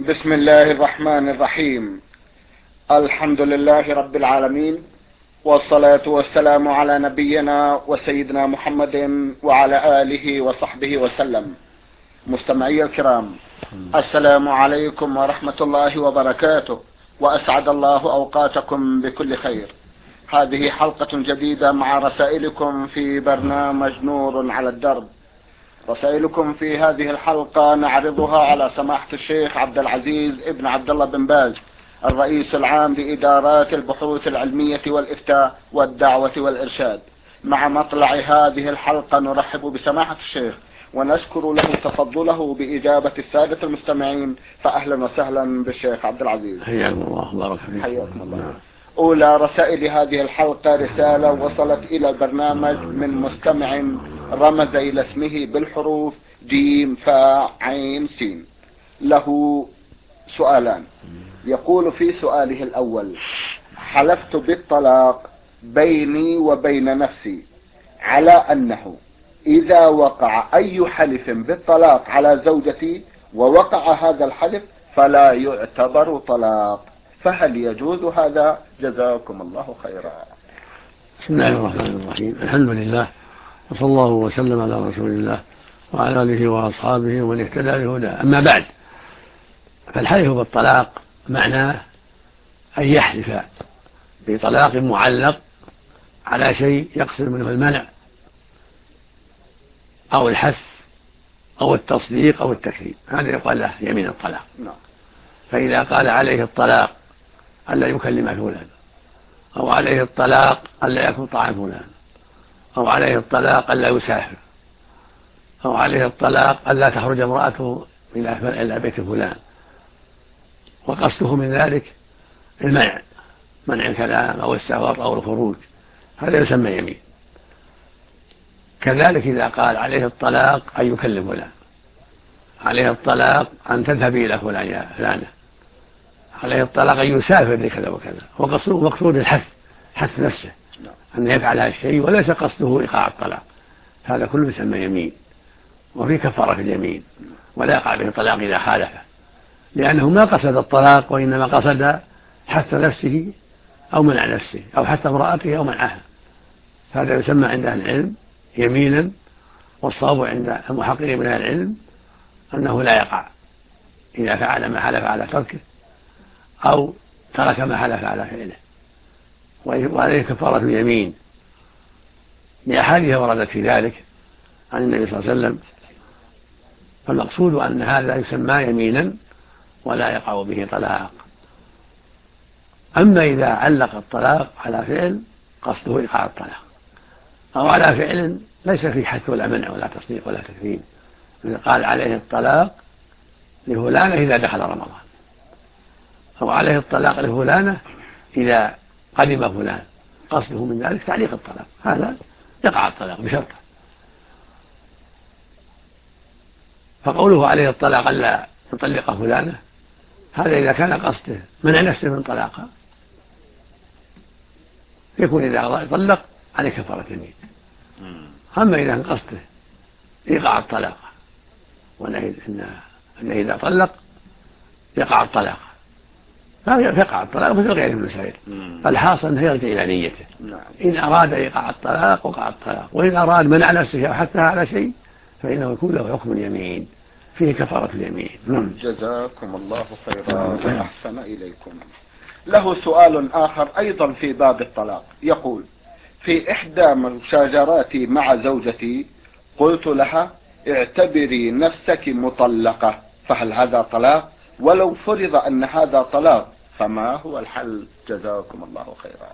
بسم الله الرحمن الرحيم. الحمد لله رب العالمين، والصلاة والسلام على نبينا وسيدنا محمد وعلى آله وصحبه وسلم. مستمعي الكرام، السلام عليكم ورحمة الله وبركاته، وأسعد الله أوقاتكم بكل خير. هذه حلقة جديدة مع رسائلكم في برنامج نور على الدرب. رسائلكم في هذه الحلقة نعرضها على سماحة الشيخ عبد العزيز ابن عبد الله بن باز، الرئيس العام لإدارات البحوث العلمية والإفتاء والدعوة والإرشاد. مع مطلع هذه الحلقة نرحب بسماحة الشيخ ونشكر له تفضله بإجابة السادة المستمعين، فأهلا وسهلا بالشيخ عبد العزيز. حياكم الله، بارك فيك. حياكم الله. أولى رسائل هذه الحلقة رسالة وصلت إلى البرنامج من مستمع رمز إلى اسمه بالحروف جيم فاء عين سين. له سؤالان. يقول في سؤاله الأول: حلفت بالطلاق بيني وبين نفسي على أنه إذا وقع أي حلف بالطلاق على زوجتي ووقع هذا الحلف فلا يعتبر طلاق، فهل يجوز هذا؟ جزاكم الله خيرا. بسم الله الرحمن الرحيم. الحمد لله، وصلى الله وسلم على رسول الله وعلى آله وأصحابه ومن اهتدى بهداه. أما بعد، فالحلف بالطلاق معناه أن يحلف بطلاق معلق على شيء يقصد منه المنع أو الحث أو التصديق أو التكذيب، هذا يقال له يمين الطلاق. فإذا قال عليه الطلاق ألا يكلم فلان، أو عليه الطلاق ألا يأكل طعام فلان، أو عليه الطلاق ألا يسافر، أو عليه الطلاق ألا تخرج امرأته إلى بيت فلان، وقصده من ذلك المنع، منع الكلام أو السفر أو الخروج، هذا يسمى يمين. كذلك إذا قال عليه الطلاق أن يكلم فلان، عليه الطلاق أن تذهبي إلى فلان يا فلانة، عليه الطلاق أن يسافر لكذا وكذا، وقصده مقصود الحث، حث نفسه أن يفعل هذا الشيء وليس قصده إيقاع الطلاق، هذا كله يسمى يمين، وفي كفارة اليمين، ولا يقع به الطلاق إذا خالفه، لأنه ما قصد الطلاق وإنما قصد حث نفسه أو منع نفسه أو حث امرأته أو منعها، هذا يسمى عند أهل العلم يمينا. والصواب عند المحققين من أهل العلم أنه لا يقع إذا فعل ما حلف على تركه أو ترك ما حلف على فعله، وعليه كفارة اليمين لأحاديث وردت في ذلك عن النبي صلى الله عليه وسلم. فالمقصود أن هذا يسمى يمينا ولا يقع به طلاق. أما إذا علق الطلاق على فعل قصده إيقاع الطلاق، أو على فعل ليس فيه حث ولا منع ولا تصديق ولا تكذيب، قال عليه الطلاق لفلانة إذا دخل رمضان، أو عليه الطلاق لفلانة إذا قدم فلان، قصده من ذلك تعليق الطلاق، هذا يقع الطلاق بشرطه. فقوله عليه الطلاق ألا يطلق فلانة، هذا إذا كان قصده منع نفسه من طلاقها يكون إذا طلق عليه كفارة يمين. أما إذا كان قصده يقع الطلاق، وأنه إذا طلق يقع الطلاق، فيقع الطلاق مثل غيره من المسائل. فالحاصل أنه يرجع إلى نيته، إن أراد إيقاع الطلاق وقع الطلاق، وإن أراد منع نفسه أو حثها على شيء فإنه يكون له حكم اليمين، فيه كفارة اليمين. جزاكم الله خيرا وأحسن إليكم. له سؤال آخر أيضا في باب الطلاق. يقول: في إحدى مشاجراتي مع زوجتي قلت لها اعتبري نفسك مطلقة، فهل هذا طلاق؟ ولو فرض أن هذا طلاق فما هو الحل؟ جزاكم الله خيرا.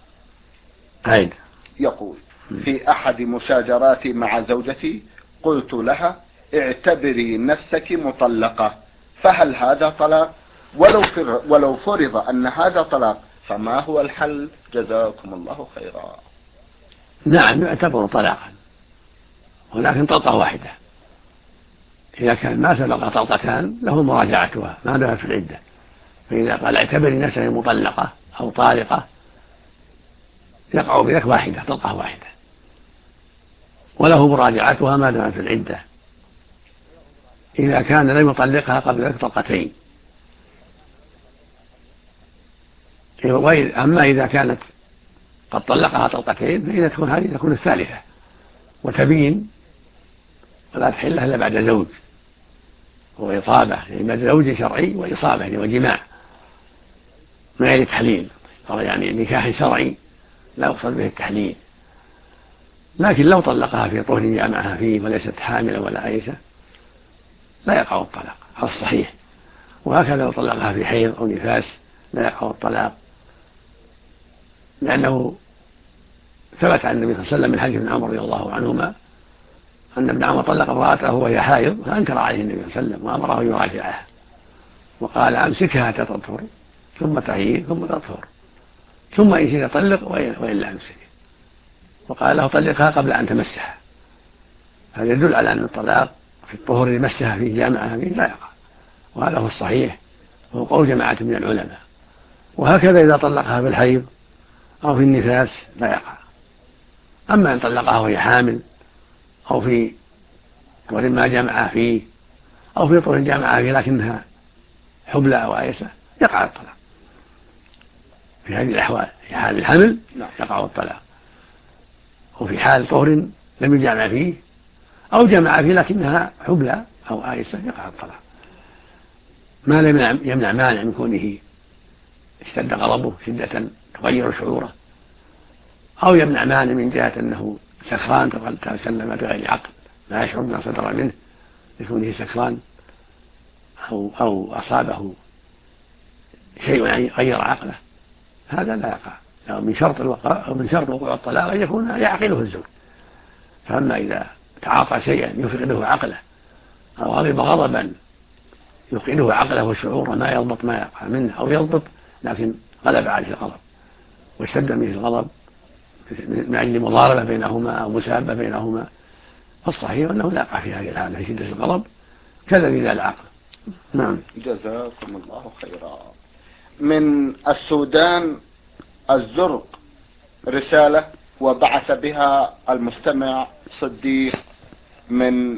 يقول: في أحد مشاجراتي مع زوجتي قلت لها اعتبري نفسك مطلقة، فهل هذا طلاق؟ ولو فرض أن هذا طلاق فما هو الحل؟ جزاكم الله خيرا. نعم، يعتبر طلاقا، ولكن طلقة واحدة. إذا كان ما سبق طلقتان له مراجعتها ما دامت في العدة، فإذا قال اعتبري نفسك مطلقة أو طالقة يقع بذلك واحدة، طلقة واحدة، وله مراجعتها ما دامت في العدة. إذا كان لم يطلقها قبل ذلك طلقتين أما إذا كانت قد طلقها طلقتين فإذا تكون هذه تكون الثالثة وتبين ولا تحل إلا بعد زوج وإصابة، يعني بعد زوج شرعي وإصابة يعني وجماع من غير تحليل، يعني نكاح شرعي لا يقصد به التحليل. لكن لو طلقها في طهر جامعها فيه وليست حاملة ولا آيسة لا يقع الطلاق على الصحيح، وهكذا لو طلقها في حيض أو نفاس لا يقع الطلاق، لأنه ثبت عن النبي صلى الله عليه وسلم من حديث ابن عمر رضي الله عنهما أن ابن عمر طلق امرأته وهي حائض فأنكر عليه النبي صلى الله عليه وسلم وأمره أن يراجعها وقال أمسكها حتى تطهر ثم تحيض ثم تطهر ثم إن شئت طلق وإلا أمسك، وقال له طلقها قبل أن تمسها. هذا يدل على أن الطلاق في الطهر اللي مسها فيه جامعها فيه لا يقع، وهذا هو الصحيح وهو قول جماعة من العلماء. وهكذا إذا طلقها في الحيض أو في النفاس لا يقع. أما إن طلقها وهي حامل أو في طهر ما جامعها فيه أو في طهر جامعها فيه لكنها حبلى أو آيسة يقع الطلاق. في هذه الأحوال في حال الحمل يقع الطلاق، وفي حال طهر لم يجامع فيه أو جمع فيه لكنها حبلى أو آيسة يقع الطلاق، ما لم يمنع مانع من كونه اشتد غضبه شدة تغير شعوره، أو يمنع مانع من جهة أنه سكران تكلم بغير عقل لا يشعر بما صدر منه لكونه سكران أو أصابه شيء يعني غير عقله، هذا لا يقع. من شرط وقوع الطلاق أن يكون يعقله الزوج. فأما إذا تعاطى شيئا يفقده عقله أو غضب غضبا يفقده عقله وشعوره ما يضبط ما يقع منه، أو يضبط لكن غلب عليه الغضب واشتد منه الغضب من أجل مضاربة بينهما أو مسابة بينهما، فالصحيح أنه لا يقع في هذه الحالة في شدة الغضب كذا ذا العقل. نعم. جزاكم الله خيرا. من السودان الزرق رسالة وبعث بها المستمع صديق من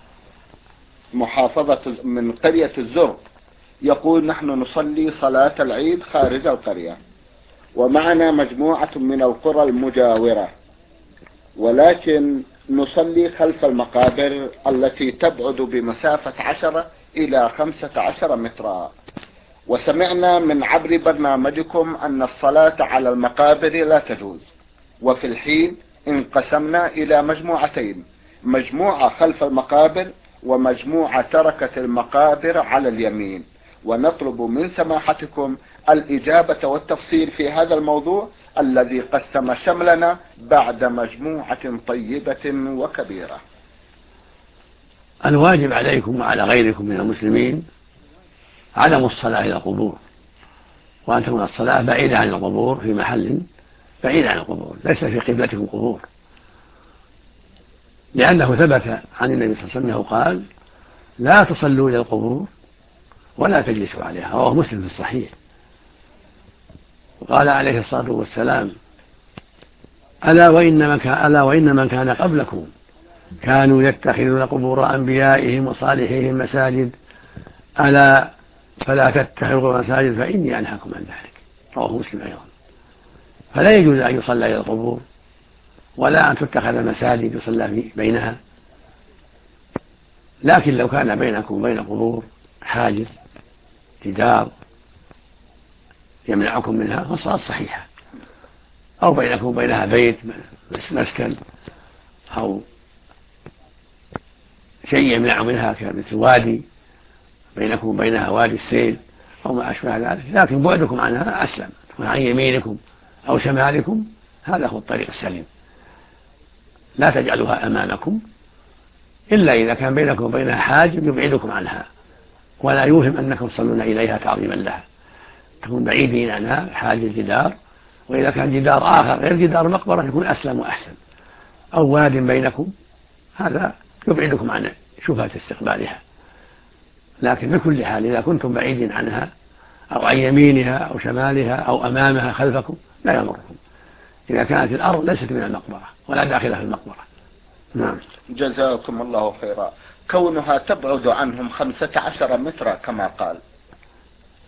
من قرية الزرق، يقول: نحن نصلي صلاة العيد خارج القرية ومعنا مجموعة من القرى المجاورة، ولكن نصلي خلف المقابر التي تبعد بمسافة 10 إلى 15 مترا، وسمعنا من عبر برنامجكم أن الصلاة على المقابر لا تجوز، وفي الحين انقسمنا إلى مجموعتين: مجموعة خلف المقابر ومجموعة تركت المقابر على اليمين، ونطلب من سماحتكم الإجابة والتفصيل في هذا الموضوع الذي قسم شملنا بعد مجموعة طيبة وكبيرة. الواجب عليكم وعلى غيركم من المسلمين عدم الصلاة إلى القبور، وأن تكون الصلاة بعيدة عن القبور في محل بعيد عن القبور ليس في قبلتكم قبور، لأنه ثبت عن النبي صلى الله عليه وسلم قال: لا تصلوا إلى القبور ولا تجلسوا عليها، رواه مسلم في الصحيح. وقال عليه الصلاة والسلام: ألا وإن من كان قبلكم كانوا يتخذون قبور أنبيائهم وصالحيهم مساجد، ألا فلا تتخذوا مساجد فإني أنهاكم عن ذلك، رواه مسلم أيضا. فلا يجوز أن يصلى إلى القبور ولا أن تتخذ مساجد يصلى بينها، لكن لو كان بينكم وبين القبور حاجز جدار يمنعكم منها فالصلاة صحيحة، أو بينكم وبينها بيت مسكن أو شيء يمنع منها كمثل وادي بينكم وبينها وادي السيل أو ما أشبه ذلك، لكن بعدكم عنها أسلم، تكون عن يمينكم أو شمالكم، هذا هو الطريق السليم. لا تجعلوها أمامكم إلا إذا كان بينكم وبينها حاجب يبعدكم عنها ولا يوهم أنكم تصلون إليها تعظيما لها، تكون بعيدين عنها حاجز جدار، وإذا كان جدار آخر غير جدار المقبرة يكون أسلم وأحسن، أو واد بينكم، هذا يبعدكم عن شبهة استقبالها. لكن بكل حال إذا كنتم بعيدين عنها أو عن يمينها أو شمالها أو أمامها خلفكم لا يضركم، إذا كانت الأرض ليست من المقبرة ولا داخلة في المقبرة. نعم. جزاكم الله خيرا. كونها تبعد عنهم 15 مترا كما قال،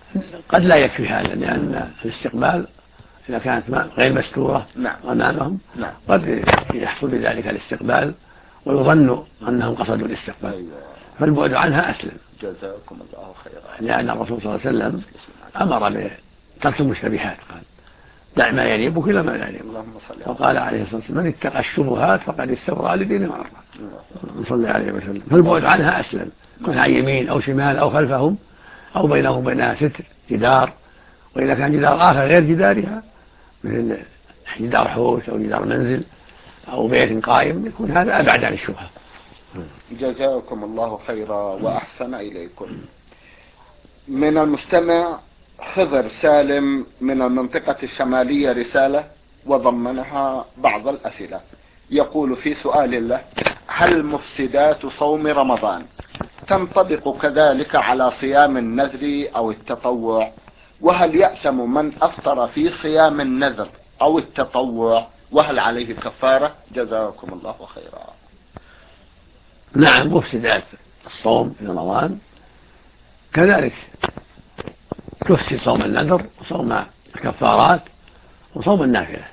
قد لا يكفي هذا، لأن الاستقبال إذا كانت غير مستورة أمامهم قد يحصل بذلك الاستقبال ويظن أنهم قصدوا الاستقبال، فالبعد عنها أسلم. جزاكم الله خيرا. لأن الرسول صلى الله عليه وسلم أمر بترك المشتبهات، قال دع ما يريبك إلى ما لا يريبك، وقال عليه الصلاة والسلام من اتقى الشبهات فقد استبرأ لدينه وعرضه، صلى عليه وسلم. فالبعد عنها أسلم، كن عن يمين أو شمال أو خلفهم أو بينهم وبينها ستر جدار، وإذا كان جدار آخر غير جدارها مثل جدار حوش أو جدار منزل أو بيت قائم يكون هذا أبعد عن الشبهة. جزاكم الله خيرا وأحسن إليكم. من المستمع خضر سالم من المنطقة الشمالية رسالة وضمنها بعض الأسئلة. يقول في سؤال له: هل مفسدات صوم رمضان تنطبق كذلك على صيام النذر أو التطوع؟ وهل يأثم من أفطر في صيام النذر أو التطوع؟ وهل عليه كفارة؟ جزاكم الله خيرا. نعم، مفسدات الصوم في رمضان كذلك تفسد صوم النذر وصوم الكفارات وصوم النافلة،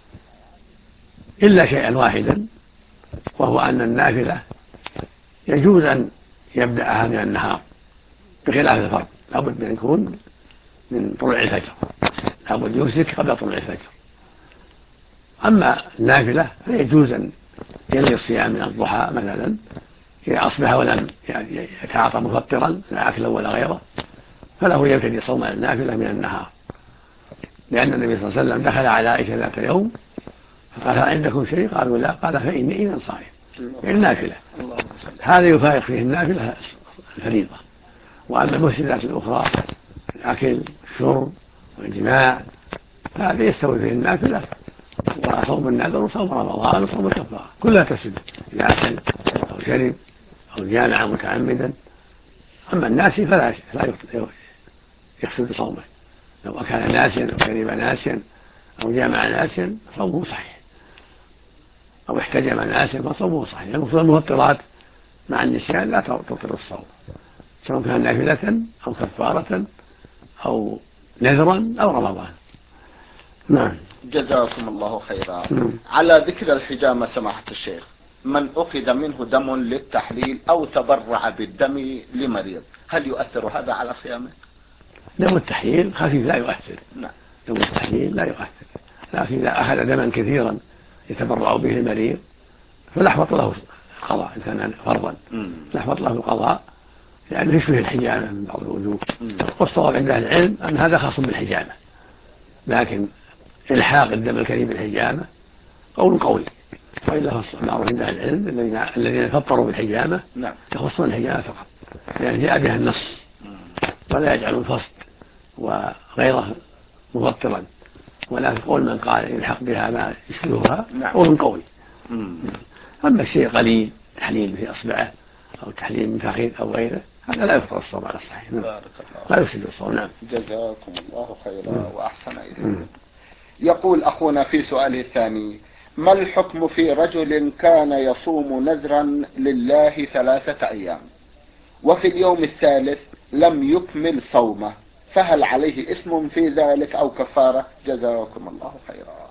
إلا شيئا واحدا، وهو أن النافلة يجوز أن يبدأها من النهار بخلاف الفرض، لابد أن يكون من طلوع الفجر، لابد يمسك قبل طلوع الفجر. أما النافلة فيجوز أن ينوي الصيام من الضحى مثلا إذا أصبح ولم يتعاطى مفطرا لا أكلا ولا غيره، فله يبتدي صوم النافلة من النهار، لأن النبي صلى الله عليه وسلم دخل على عائشة ذات يوم فقال: هل عندكم شيء؟ قالوا: لا. قال: فإني إذا صائم، يعني النافلة. هذا يفارق فيه النافلة الفريضة. وأما المفسدات الأخرى الأكل والشرب والجماع هذا يستوي فيه النافلة وصوم النذر وصوم رمضان وصوم الكفارة كلها تفسد، إذا أكل أو شرب أو جامع متعمدا. أما الناسي فلا يفسد صومه، لو أكل ناسيا أو شرب ناسيا أو جامع ناسيا فصومه صحيح، أو احتجم ناسيا فصومه صحيح. المفروض المفطرات مع النسيان لا تبطل الصوم، سواء كان نافلة أو كفارة أو نذرا أو رمضان. نعم. جزاكم الله خيرا. على ذكر الحجامة سماحة الشيخ، من أخذ منه دم للتحليل أو تبرع بالدم لمريض، هل يؤثر هذا على صيامه؟ دم التحليل خفيف لا يؤثر. دم التحليل لا يؤثر، لكن إذا أخذ دما كثيرا يتبرع به المريض فلا يحبط له القضاء إن كان فرضا، لا يحبط له القضاء لأنه يشبه الحجامة من بعض الوجوه. والصواب عند أهل العلم أن هذا خاص بالحجامة، لكن إلحاق الدم الكريم بالحجامة قول قوي، وإلا معروف عند أهل العلم الذين فطروا بالحجامة يخصون الحجامة فقط، لأن جاء بها النص، ولا يجعل الفصد وغيره مفطرا، ولا قول من قال يلحق بها ما يشبهها قول قوي. أما الشيء قليل تحليل في أصبعه أو تحليل من فخذ أو غيره هذا لا يفطر الصوم على الصحيح، لا يفسد الصوم. نعم. جزاكم الله خيرا وأحسن إليكم. يقول أخونا في سؤاله الثاني: ما الحكم في رجل كان يصوم نذرا لله 3 أيام وفي اليوم الثالث لم يكمل صومه، فهل عليه اسم في ذلك أو كفارة؟ جزاكم الله خيرا.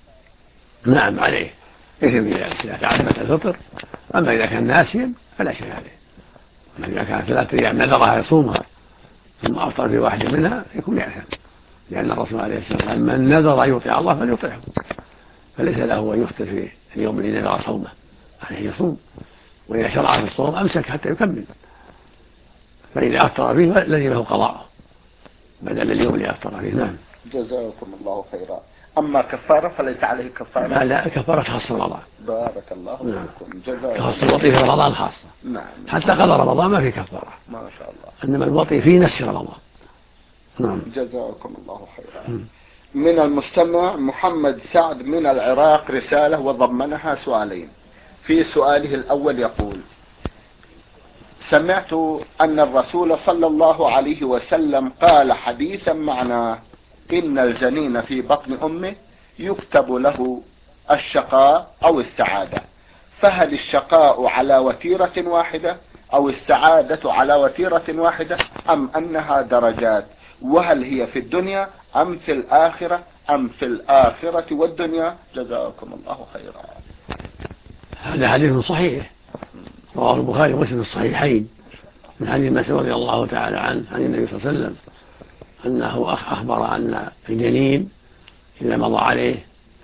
نعم عليه إثم إذا تعمد الفطر، أما إذا كان ناسيا فلا شيء عليه. أما إذا كان 3 أيام نذرها يصومها ثم أفطر في واحد منها يكون يأثم، لأن الرسول عليه الصلاة والسلام من نذر أن يطيع الله فليطيعه، فليس له أن يفطر في اليوم الذي نذر صومه، عليه يصوم، وإذا شرع في الصوم أمسك حتى يكمل، فإذا أفطر فيه لزمه قضاءه بدل اليوم اللي أفطر فيه. نعم. جزاكم الله خيرا. أما كفارة فليس عليه كفارة؟ لا كفارة خاصة رمضان. بارك الله فيكم. جزاكم خاصة الوطي في رمضان خاصة. نعم. حتى قضى رمضان ما في كفارة، ما شاء الله. إنما الوطي في نسي رمضان. نعم. جزاكم الله خيرا. من المستمع محمد سعد من العراق رسالة وضمنها سؤالين. في سؤاله الأول يقول: سمعت أن الرسول صلى الله عليه وسلم قال حديثا معناه: إن الجنين في بطن أمه يكتب له الشقاء أو السعادة، فهل الشقاء على وتيرة واحدة أو السعادة على وتيرة واحدة أم أنها درجات؟ وهل هي في الدنيا أم في الآخرة أم في الآخرة والدنيا؟ جزاكم الله خيرا. هذا حديث صحيح رواه البخاري ومسلم في الصحيحين من حديث مسعود رضي الله تعالى عنه عن النبي صلى الله عليه وسلم أنه أخبر أن الجنين إذا مضى عليه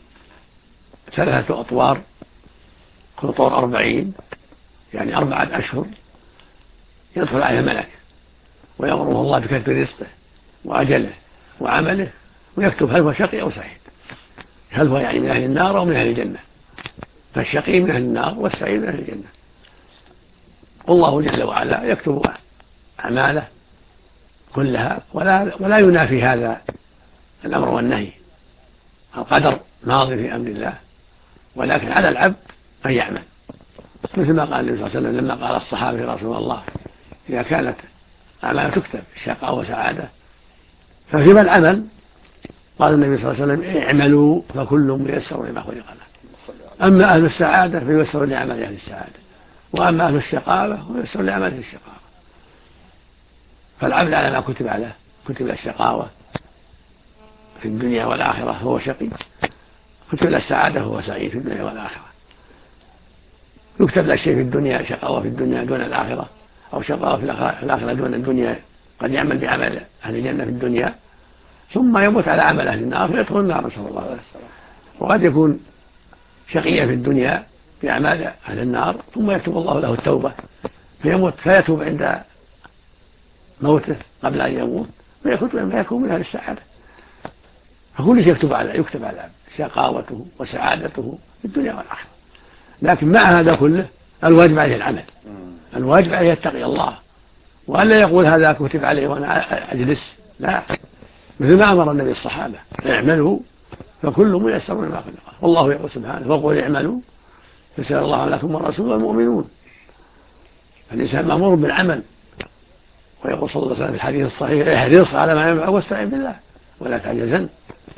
3 أطوار، كل طور 40 يعني 4 أشهر، يدخل عليه ملك ويأمره الله بكتب رزقه وأجله وعمله ويكتب هل هو شقي أو سعيد، هل هو يعني من أهل النار أو من أهل الجنة، فالشقي من أهل النار والسعيد من أهل الجنة. والله جل وعلا يكتب أعماله كلها ولا ينافي هذا الأمر والنهي، القدر ماضي في أمر الله، ولكن على العبد أن يعمل، مثل ما قال النبي صلى الله عليه وسلم لما قال الصحابة يا رسول الله إذا كانت أعمال تكتب شقاء وسعادة ففيما العمل؟ قال النبي صلى الله عليه وسلم اعملوا فكل ميسر لما خلق له، أما أهل السعادة فييسر لعمل أهل السعادة، وأما أهل الشقاوة فييسر لعمل الشقاوة. فالعمل على ما كتب عليه، كتب الشقاوة في الدنيا والآخرة هو شقي، كتب السعادة هو سعيد في الدنيا والآخرة. يكتب له شيء في الدنيا شقاوة في الدنيا دون الآخرة، أو شقاوة في الآخرة دون الدنيا، قد يعمل بعمل أهل الجنة في الدنيا ثم يموت على عمل أهل النار فيدخل النار نسأل الله العافية. وقد يكون شقيا في الدنيا بأعمال أهل النار ثم يكتب الله له التوبة فيموت فيتوب عند موته قبل أن يموت فيكون من أهل السعادة. فكل شيء يكتب على شقاوته وسعادته في الدنيا والآخرة. لكن مع هذا كله الواجب عليه العمل، الواجب عليه يتقي الله وألا يقول هذا كتب عليه وأنا أجلس، لا، مثل ما أمر النبي الصحابة اعملوا فكل ميسر لما خلق له، والله يقول سبحانه وقل اعملوا فسيرى الله لكم والرسول والمؤمنون. فالإنسان مأمور بالعمل، ويقول صلى الله عليه وسلم في الحديث الصحيح احرص على ما ينفعك واستعن بالله ولا تعجزن.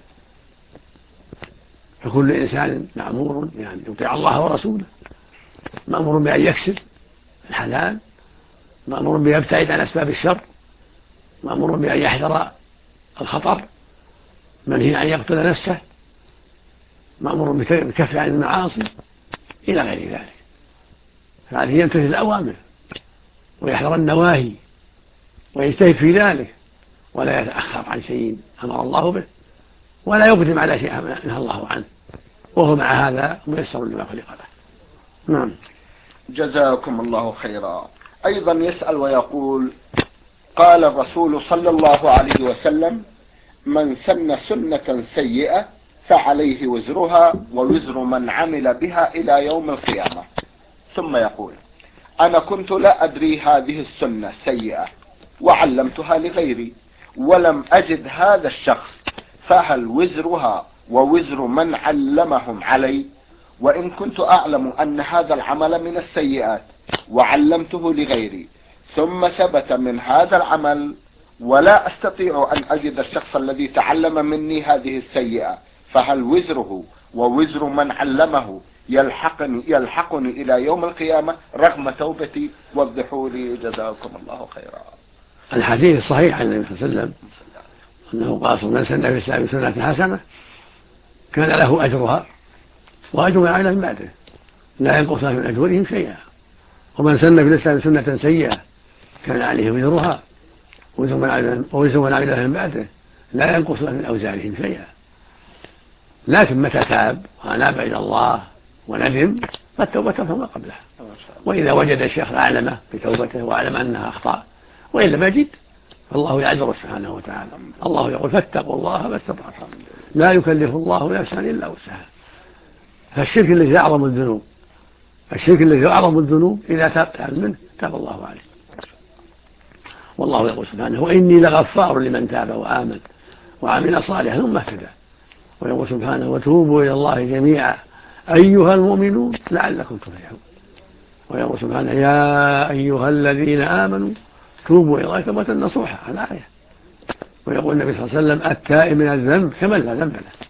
فكل إنسان مأمور يعني يطيع الله ورسوله، مأمور بأن يكسب الحلال، مأمور بأن يبتعد عن أسباب الشر، مأمور بأن يحذر الخطر، منهي أن يقتل نفسه، مأمور بالكف عن المعاصي إلى غير ذلك. فهذه يمتثل الأوامر ويحذر النواهي ويجتهد في ذلك ولا يتأخر عن شيء أمر الله به ولا يقدم على شيء نهى الله عنه، وهو مع هذا ميسر لما خلق له. نعم. جزاكم الله خيرا. أيضا يسأل ويقول قال الرسول صلى الله عليه وسلم من سن سنة سيئة فعليه وزرها ووزر من عمل بها إلى يوم القيامة. ثم يقول أنا كنت لا أدري هذه السنة سيئة وعلمتها لغيري ولم أجد هذا الشخص، فهل وزرها ووزر من علمهم علي؟ وإن كنت أعلم أن هذا العمل من السيئات وعلمته لغيري ثم ثبت من هذا العمل ولا أستطيع أن أجد الشخص الذي تعلم مني هذه السيئة، فهل وزره ووزر من علمه يلحقني إلى يوم القيامة رغم توبتي؟ وضحوا لي جزاكم الله خيرا. الحديث صحيح عن النبي صلى الله عليه وسلم أنه قال من سن في الإسلام سنة حسنة كان له أجرها وأجر من عمل من بعده لا ينقص من أجورهم شيئا، ومن سن في الإسلام سنة سيئة كان عليه وزرها ووزر من عمل من بعده لا ينقص من أوزارهم شيئا. لكن متى تاب وأناب إلى الله وندم فالتوبة فما قبلها، وإذا وجد الشيخ أعلمه بتوبته وأعلم أنها أخطاء وإلا ما جد فالله يعذر سبحانه وتعالى. الله يقول فاتقوا الله ما استطعتم لا يكلف الله نفسا إلا وسعها. فالشرك الذي أعظم الذنوب، الشرك الذي أعظم الذنوب إذا تاب منه تاب الله عليه. والله يقول سبحانه وإني لغفار لمن تاب وآمن وعمل صالحا ثم اهتدى. ويقول سبحانه وتوبوا إلى الله جميعا أيها المؤمنون لعلكم تفلحون. ويقول سبحانه يا أيها الذين آمنوا توبوا إلى الله توبة نصوحا الآية. ويقول النبي صلى الله عليه وسلم التائب من الذنب كمن لا ذنب له.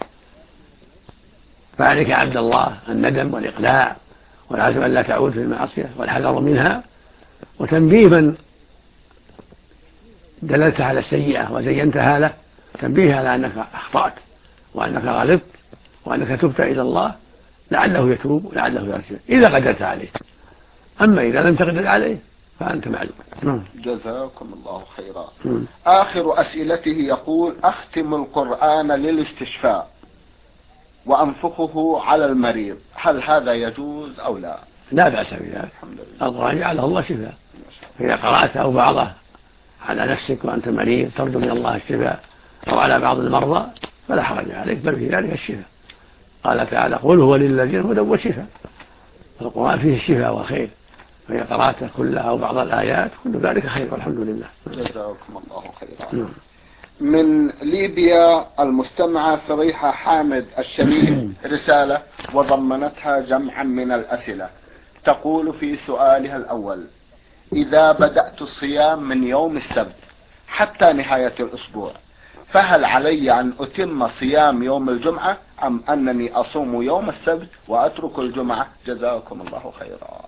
فعليك عبد الله الندم والإقلاع والعزم أن لا تعود في المعصية والحذر منها وتنبيه من دللت على السيئة وزينتها له تنبيه على أنك أخطأت وأنك غلطت وأنك تبت إلى الله لعله يتوب لعله يرجع إذا قدرت عليه. أما إذا لم تقدر عليه فأنت معلوم. جزاكم الله خيرا. آخر أسئلته يقول: أختم القرآن للاستشفاء وأنفخه على المريض، هل هذا يجوز أو لا؟ لا بأس بذلك، القرآن جعله الله شفاء، فإذا قرأت أو بعضه على نفسك وأنت مريض ترجو من الله الشفاء أو على بعض المرضى فلا حرج عليك، بل في ذلك الشفاء. قال تعالى: قل هو للذين هدى وشفاء. القرآن فيه الشفاء والخير، فإذا قرأت كلها أو بعض الآيات كل ذلك خير والحمد لله. جزاكم الله خيرا. من ليبيا المستمعة فريحة حامد الشريف رسالة وضمنتها جمعا من الأسئلة. تقول في سؤالها الأول: إذا بدأت الصيام من يوم السبت حتى نهاية الأسبوع فهل علي أن أتم صيام يوم الجمعة أم أنني أصوم يوم السبت وأترك الجمعة؟ جزاكم الله خيرا.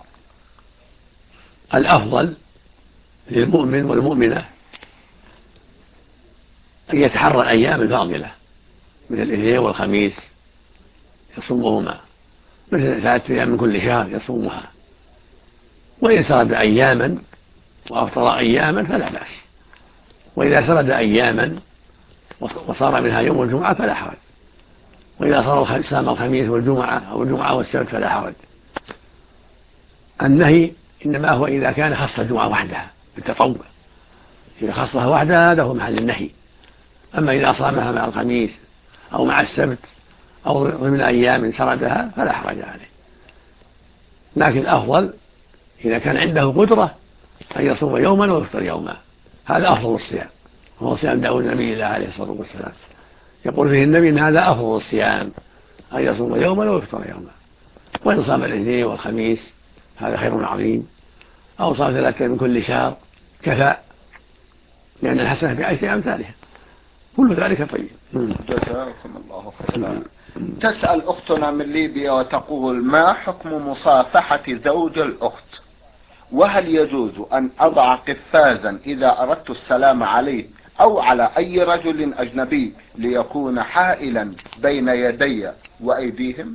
الأفضل للمؤمن والمؤمنة أن يتحرى الأيام الفاضلة من الاثنين والخميس يصومهما، مثل 3 أيام من كل شهر يصومها، وإن سرد أياما وأفطر أياما فلا بأس، وإذا سرد أياما وصار منها يوم الجمعة فلا حرج، وإذا صار صام الخميس والجمعة أو الجمعة والسبت فلا حرج. النهي إنما هو إذا كان خص الجمعة وحدها بالتطوع، إذا خصها وحدها هذا هو محل النهي. أما إذا صامها مع الخميس أو مع السبت أو ضمن أيام سردها فلا حرج عليه، لكن الأفضل إذا كان عنده قدرة أن يصوم يوما ويفطر يوما، هذا أفضل الصيام، وهو صيام داود النبي الله عليه الصلاة والسلام، يقول فيه النبي إن هذا أفضل الصيام أن يصوم يوما ويفطر يوما. وإن صام الاثنين والخميس هذا خير عظيم، أو صام 3 من كل شهر كفى، لأن الحسنة بعشر أمثالها، كل ذلك طيب. جزاكم الله خيرا. تسأل أختنا من ليبيا وتقول: ما حكم مصافحة زوج الأخت؟ وهل يجوز أن أضع قفازا إذا أردت السلام عليه أو على أي رجل أجنبي ليكون حائلا بين يدي وأيديهم؟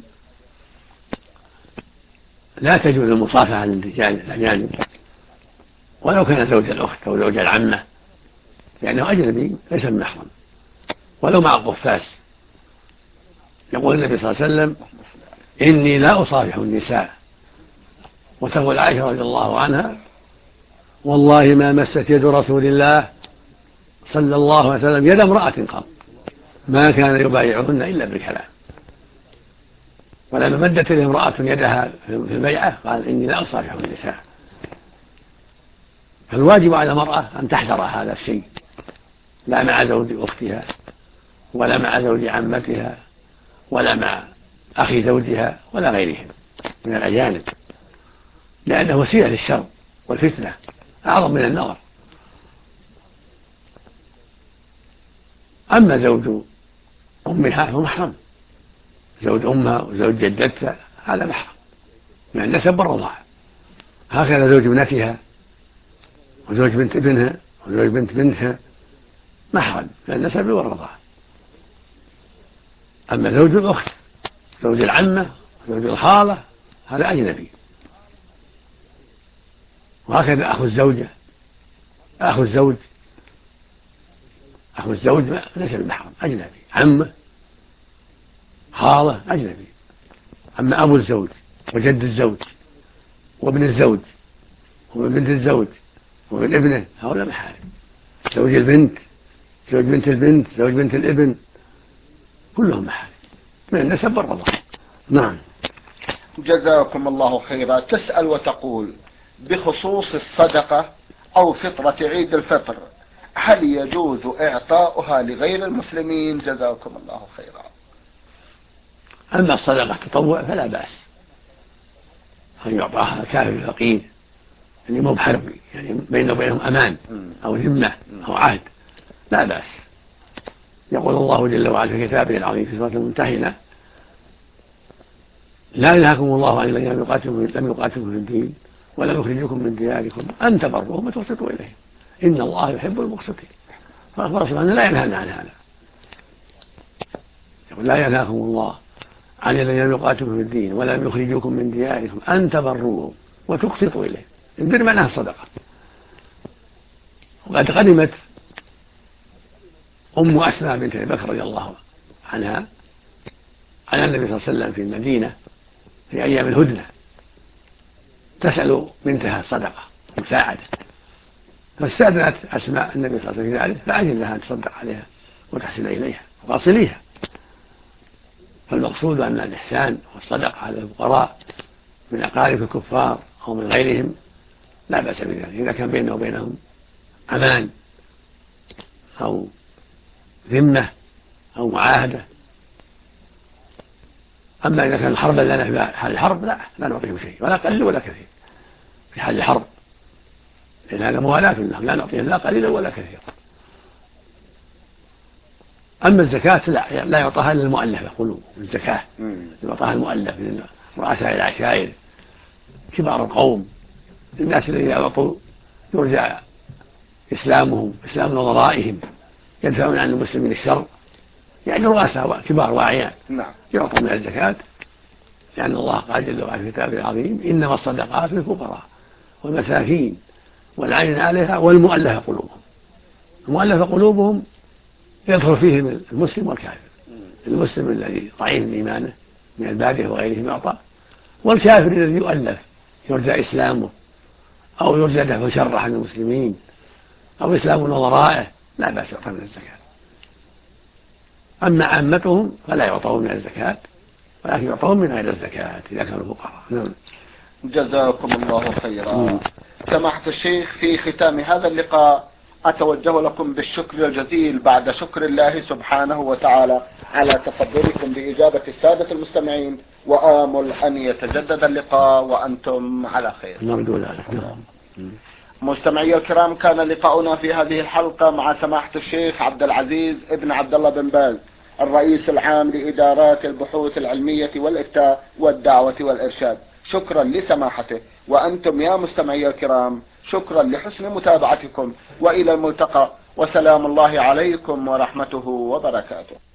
لا تجوز المصافحة للرجال الأجانب ولو كان زوج الأخت أو زوج العمة، لأنه أجنبي ليس بمحرم، ولو مع القفاز. يقول النبي صلى الله عليه وسلم: إني لا أصافح النساء. وتقول عائشة رضي الله عنها: والله ما مست يد رسول الله صلى الله عليه وسلم يد امرأة قط، ما كان يبايعهن إلا بالكلام. ولما مدت له امرأة يدها في البيعة قال: إني لا أصافح النساء. فالواجب على المرأة أن تحذر هذا الشيء، لا مع زوج أختها ولا مع زوج عمتها ولا مع أخي زوجها ولا غيرهم من الأجانب، لأنه وسيلة للشر والفتنة أعظم من النظر. أما زوج أمها فهو محرم، زوج أمها وزوج جدتها هذا محرم من النسب والرضاعة. هكذا زوج ابنتها وزوج بنت ابنها وزوج بنت بنتها محرم من النسب والرضاعة. أما زوج الأخت زوج العمة زوج الخالة هذا أجنبي. وهكذا أخو الزوجة أخو الزوج ليس بمحرم، أجنبي، عمه خالة أجنبي. أما أبو الزوج وجد الزوج وابن الزوج وابن بنت الزوج وابن ابنه هؤلاء محارم. زوج البنت زوج بنت البنت زوج بنت الابن كلهم محارم من النسب والرضاعة. نعم. جزاكم الله خيرا. تسأل وتقول: بخصوص الصدقة أو فطرة عيد الفطر هل يجوز إعطاؤها لغير المسلمين؟ جزاكم الله خيرا. أما الصدقة تطوع فلا بأس أن يعطاها كافر فقير، يعني مو بحربي، يعني بينه وبينهم أمان أو ذمة أو عهد، لا بأس. يقول الله جل وعلا في كتابه العظيم في سورة الممتحنة: لا ينهاكم الله عن الذين لم يقاتلكم في الدين ولم يخرجوكم من دياركم أن تبروهم وتقسطوا إليهم إن الله يحب المقسطين. فالرسول سبحانه لا ينهانا عن هذا، يقول لا ينهاكم الله عن الذين يقاتلون في الدين ولم يخرجوكم من دياركم أن تبروهم وتقسطوا إليه. البر معناها الصدقة. وقد قدمت أم أسماء بنت أبي بكر رضي الله عنها على النبي صلى الله عليه وسلم في المدينة في أيام الهدنة تسأل بنتها صدقة مساعدة، فاستأذنت أسماء النبي صلى الله عليه وسلم في ذلك فأذن لها أن تصدق عليها وتحسن إليها وواصليها. فالمقصود أن الإحسان والصدقة على الفقراء من أقارب الكفار أو من غيرهم لا بأس بذلك إذا كان بينه وبينهم أمان أو ذمة أو معاهدة. أما إذا كان حربا لنا في حال الحرب لا نعطيه شيء ولا قليل ولا كثير في حال الحرب، لأن هذا موالاة لهم، لا نعطيه لا قليلا ولا كثيرا. أما الزكاة لا يعطاها إلا المؤلفة قلوب، الزكاة يعطاها المؤلف من رؤساء العشائر كبار القوم، الناس الذين يعطوا يرجع إسلامهم إسلام نظرائهم يدفعون عن المسلمين الشر، يعني رؤساء كبار واعيان يعطوا من الزكاة، لأن الله قال جل وعلا في كتابه العظيم إنما الصدقات للفقراء والمساكين والعين عليها والمؤلفة قلوبهم. المؤلفة قلوبهم يدخل فيهم المسلم والكافر، المسلم الذي ضعيف إيمانه من البادية وغيرهم يعطى، والكافر الذي يؤلف يرجى إسلامه أو يرجى دفع شره عن المسلمين أو إسلام نظرائه لا بأس يعطى من الزكاة. أما عامتهم فلا يعطون من الزكاة ولكن يعطون من غير الزكاة إذا كانوا فقراء. نعم. جزاكم الله خيرا. سماحة الشيخ، في ختام هذا اللقاء أتوجه لكم بالشكر الجزيل بعد شكر الله سبحانه وتعالى على تفضلكم بإجابة السادة المستمعين، وآمل أن يتجدد اللقاء وأنتم على خير. نرجو ذلك. مستمعي الكرام، كان لقاؤنا في هذه الحلقة مع سماحة الشيخ عبد العزيز ابن عبد الله بن باز، الرئيس العام لإدارات البحوث العلمية والإفتاء والدعوة والإرشاد. شكرا لسماحته، وأنتم يا مستمعي الكرام شكرا لحسن متابعتكم، وإلى الملتقى، وسلام الله عليكم ورحمته وبركاته.